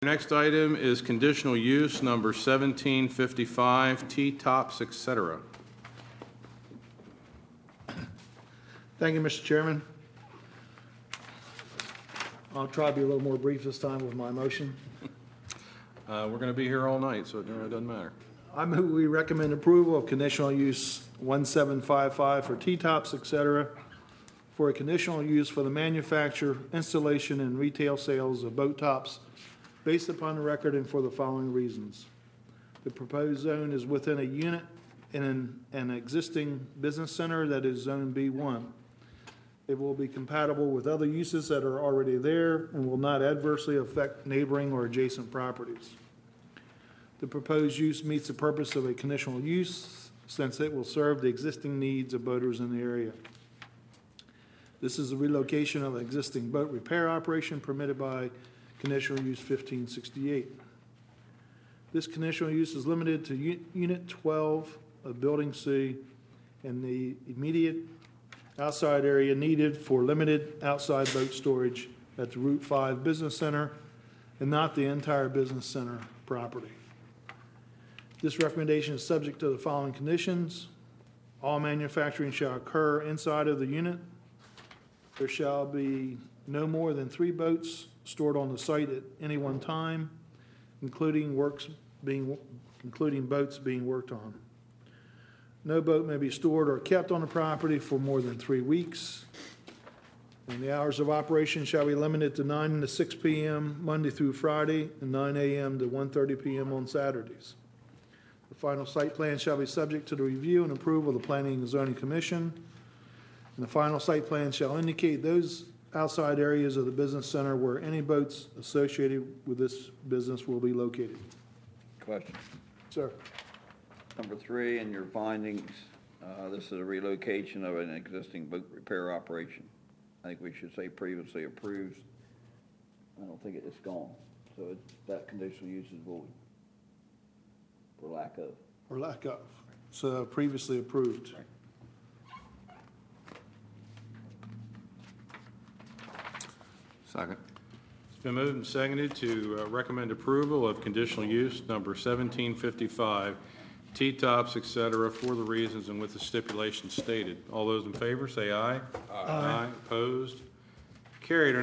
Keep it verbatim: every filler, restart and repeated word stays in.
Next item is conditional use number seventeen fifty-five, T-tops, et cetera. Thank you, Mister Chairman. I'll try to be a little more brief this time with my motion. Uh, we're going to be here all night, so it really doesn't matter. I move we recommend approval of conditional use one seven five five for T-tops, et cetera, for a conditional use for the manufacture, installation, and retail sales of boat tops based upon the record and for the following reasons. The proposed zone is within a unit in an, an existing business center that is Zone B one. It will be compatible with other uses that are already there and will not adversely affect neighboring or adjacent properties. The proposed use meets the purpose of a conditional use since it will serve the existing needs of boaters in the area. This is a relocation of an existing boat repair operation permitted by conditional use fifteen sixty-eight. This conditional use is limited to u- Unit twelve of Building C and the immediate outside area needed for limited outside boat storage at the Route five Business Center and not the entire business center property. This recommendation is subject to the following conditions. All manufacturing shall occur inside of the unit. There shall be no more than three boats stored on the site at any one time, including works being, including boats being worked on. No boat may be stored or kept on the property for more than three weeks. And the hours of operation shall be limited to nine to six p.m. Monday through Friday and nine a.m. to one thirty p.m. on Saturdays. The final site plan shall be subject to the review and approval of the Planning and Zoning Commission. And the final site plan shall indicate those outside areas of the business center where any boats associated with this business will be located. Question. Sir. Number three, in your findings, uh, this is a relocation of an existing boat repair operation. I think we should say previously approved. I don't think it's gone. So it's, that conditional use is void for lack of. Or lack of. So previously approved. Right. Second. It's been moved and seconded to uh, recommend approval of conditional use number seventeen fifty-five, T-tops, et cetera, for the reasons and with the stipulations stated. All those in favor say aye. Aye. Aye. Opposed? Carried. Our